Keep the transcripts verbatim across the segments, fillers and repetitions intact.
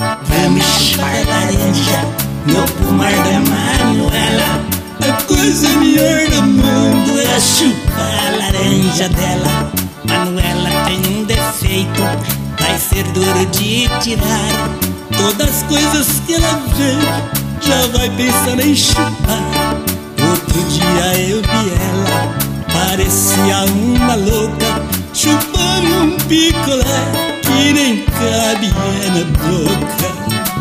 Vamos chupar laranja no pomar da Manuela. A coisa melhor do mundo é chupar a laranja dela. Manuela tem um defeito, vai ser duro de tirar. Todas as coisas que ela vê, já vai pensando em chupar. Outro dia eu vi ela, parecia uma louca, chupando um picolé que nem cabia na boca.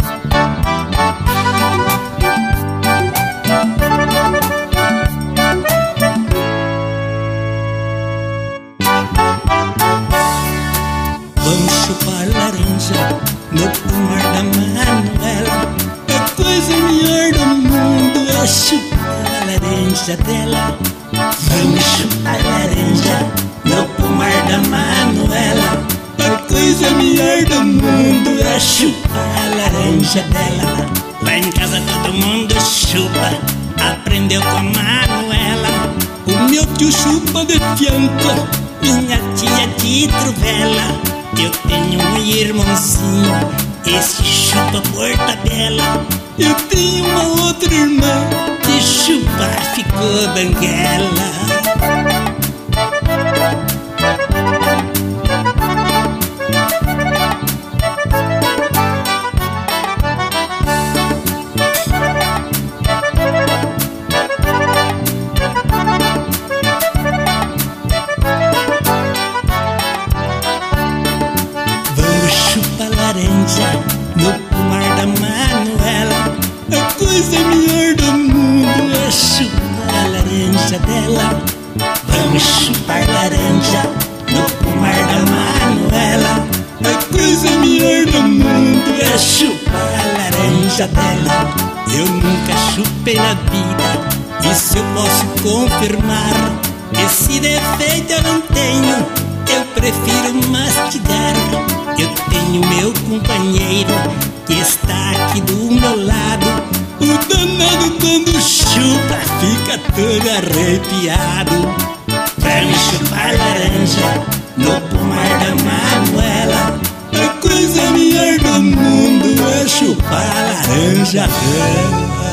Vamos chupar laranja no pomar da Manuela. A coisa melhor do mundo é chupar a laranja dela. Vamos chupar laranja no pomar da Manuela. A coisa melhor do mundo é chupar a laranja dela. Lá em casa todo mundo chupa, aprendeu com a Manuela. O meu tio chupa de fianca, minha tia de truvela. Eu tenho um irmãozinho, esse chupa por tabela. Eu tenho uma outra irmã, que chupa ficou banguela. Laranja no pomar da Manuela. A coisa melhor do mundo é chupar a laranja dela. Vamos chupar laranja no pomar da Manuela. A coisa melhor do mundo é chupar a laranja dela. Eu nunca chupei na vida, isso eu posso confirmar. Esse defeito eu não tenho, eu prefiro mastigar. Eu tenho meu companheiro que está aqui do meu lado. O danado quando chupa fica todo arrepiado. Vamos chupar laranja no pomar da Manuela. A coisa melhor do mundo é chupar a laranja dela.